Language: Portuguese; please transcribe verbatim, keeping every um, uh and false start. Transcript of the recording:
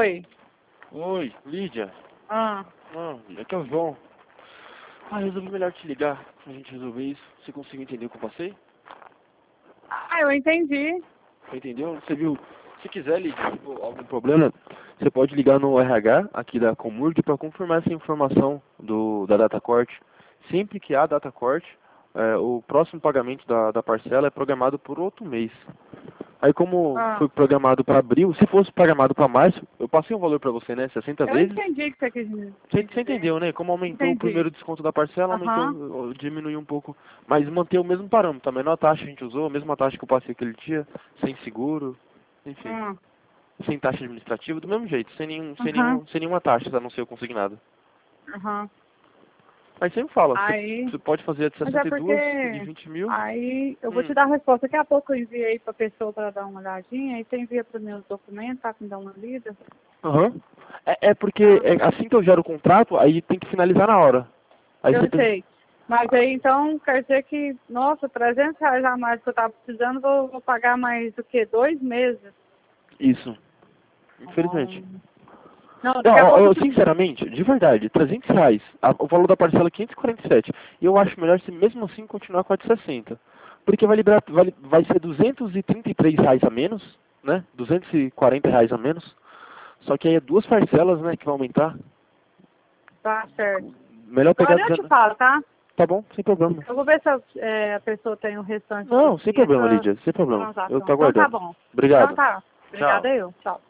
Oi. Oi, Lídia. Ah. Não, aqui é o João. Ah, resolvi melhor te ligar pra gente resolver isso. Você conseguiu entender o que eu passei? Ah, eu entendi. Você entendeu? Você viu? Se quiser, Lídia, se for algum problema, você pode ligar no R H aqui da Comurg para confirmar essa informação do, da data corte. Sempre que há data corte, é, o próximo pagamento da, da parcela é programado por outro mês. Aí como Ah. foi programado para abril, se fosse programado para março, eu passei um valor para você, né? sessenta Eu vezes. entendi o que você quis dizer. Você, você entendeu, né? Como aumentou Entendi. o primeiro desconto da parcela, Aham. aumentou, diminuiu um pouco. Mas manteve o mesmo parâmetro. A menor taxa a gente usou, a mesma taxa que eu passei aquele dia, sem seguro, enfim. Hum. Sem taxa administrativa, do mesmo jeito, sem, nenhum, sem, Aham. nenhum, sem nenhuma taxa, a não ser o consignado. Aham. Mas sempre fala, você, Aí... você pode fazer a de Mas é sessenta e duas, porque... de vinte mil. Aí eu vou te Hum. dar a resposta. Daqui a pouco eu enviei pra pessoa para dar uma olhadinha. Aí você envia para os meus documentos, tá? Me dar uma lida. Aham. É, é porque Tá? é, assim que eu gero o contrato, aí tem que finalizar na hora. Aí Eu você tem... sei. Mas aí então quer dizer que, nossa, trezentos reais a mais que eu tava precisando, vou, vou pagar mais do que dois meses? Isso. Infelizmente. Hum. Não, Não, daqui a eu, pouco eu, eu te... sinceramente, de verdade, trezentos reais, a- o valor da parcela é quinhentos e quarenta e sete. E eu acho melhor se mesmo assim continuar com a de sessenta. Porque vai, liberar, vai, vai ser duzentos e trinta e três reais a menos, né? duzentos e quarenta reais a menos. Só que aí é duas parcelas, né, que vai aumentar. Tá certo. Melhor pegar Agora eu te duzentos. falo, tá? Tá bom, sem problema. Eu vou ver se a, é, a pessoa tem o restante do Não, sem dia problema, pra Lídia, sem problema. Eu transação. tô Então tá aguardando. bom. Então Obrigado. tá. Tchau. Obrigada eu. Tchau.